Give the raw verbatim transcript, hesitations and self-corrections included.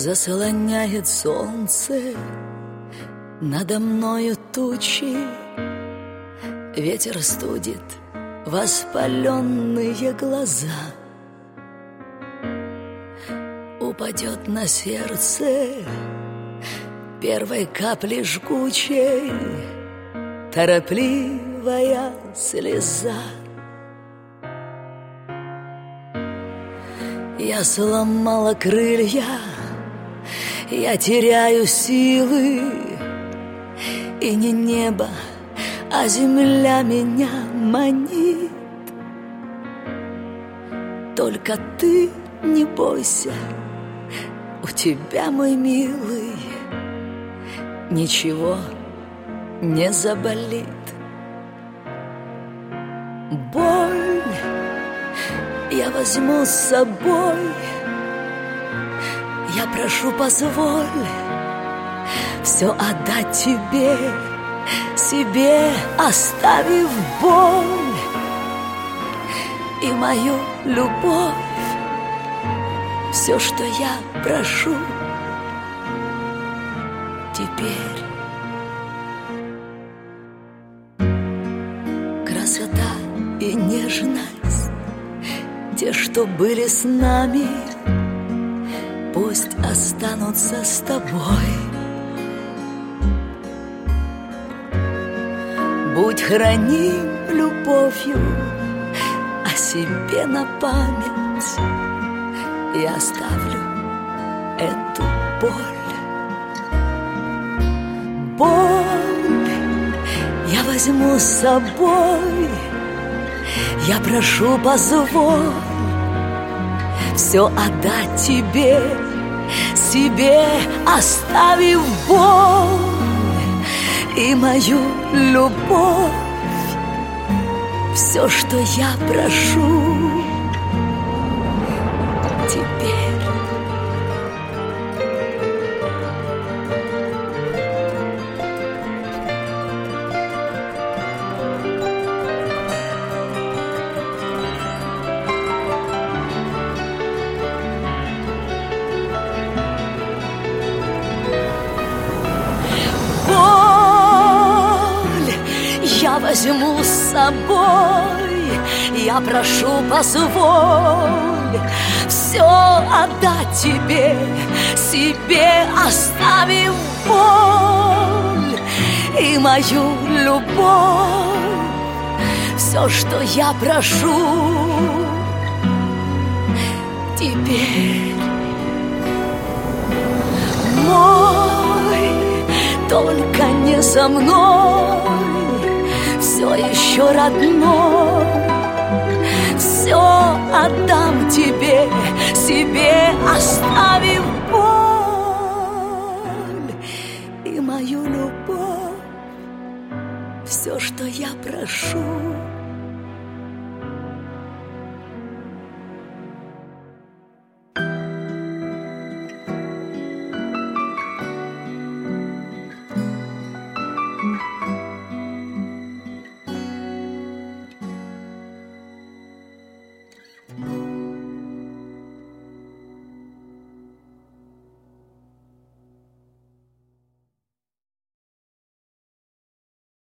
Заслоняет солнце надо мною тучи, ветер студит воспаленные глаза. Упадет на сердце первой капли жгучей торопливая слеза. Я сломала крылья, я теряю силы, и не небо, а земля меня манит. Только ты не бойся, у тебя, мой милый, ничего не заболит. Боль я возьму с собой, я прошу, позволь все отдать тебе, себе оставив боль и мою любовь. Все, что я прошу теперь. Красота и нежность, те, что были с нами, пусть останутся с тобой. Будь храним любовью, о себе на память я оставлю эту боль. Боль я возьму с собой, я прошу, позволь все отдать тебе, себе оставив боль и мою любовь. Все, что я прошу теперь. Я возьму с собой, я прошу, позволь все отдать тебе, себе оставив боль и мою любовь. Все, что я прошу теперь. Мой, только не со мной, все еще родной, все отдам тебе, себе оставив боль и мою любовь. Все, что я прошу